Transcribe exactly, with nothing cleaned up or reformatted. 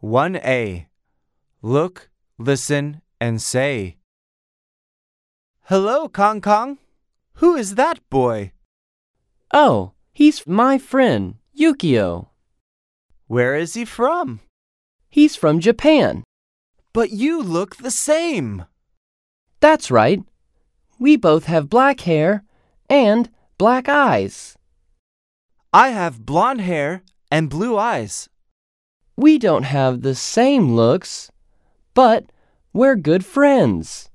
one A. Look, listen, and say. Hello, Kong Kong. Who is that boy? Oh, he's my friend, Yukio. Where is he from? He's from Japan. But you look the same. That's right. We both have black hair and black eyes. I have blonde hair and blue eyes. We don't have the same looks, but we're good friends.